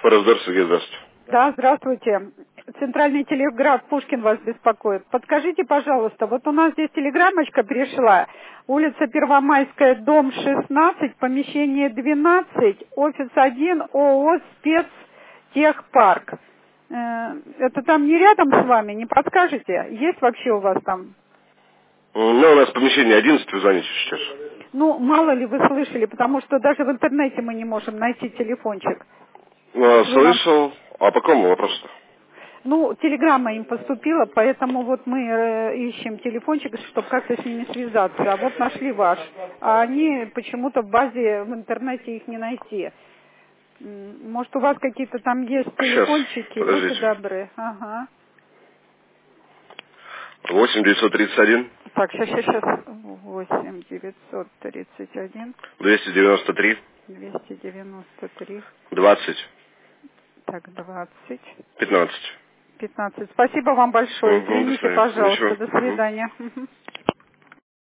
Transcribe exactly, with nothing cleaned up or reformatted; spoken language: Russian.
Форс-Дор, Сергей, здравствуйте. Да, здравствуйте. Центральный телеграф Пушкин вас беспокоит. Подскажите, пожалуйста, вот у нас здесь телеграммочка пришла. Улица Первомайская, дом шестнадцать, помещение двенадцать, офис один, ООО «Спецтехпарк». Э, Это там не рядом с вами, не подскажете? Есть вообще у вас там? Ну, у нас помещение одиннадцать, вы звоните сейчас. Ну, мало ли вы слышали, потому что даже в интернете мы не можем найти телефончик. Ну, Вы нам... слышал. А по какому вопросу-то? Ну, телеграмма им поступила, поэтому вот мы э, ищем телефончик, чтобы как-то с ними связаться. А вот нашли ваш. А они почему-то в базе, в интернете их не найти. М, Может, у вас какие-то там есть Сейчас, телефончики? Будьте подождите. добры. Ага. восемь девятьсот тридцать один. Так, сейчас, сейчас, сейчас. восемь девятьсот тридцать один двести девяносто три. двести девяносто три. двадцать. Так, двадцать. пятнадцать. пятнадцать. Спасибо вам большое. Угу, до Извините, свидания. пожалуйста. Ничего. До Угу. свидания. Мгм.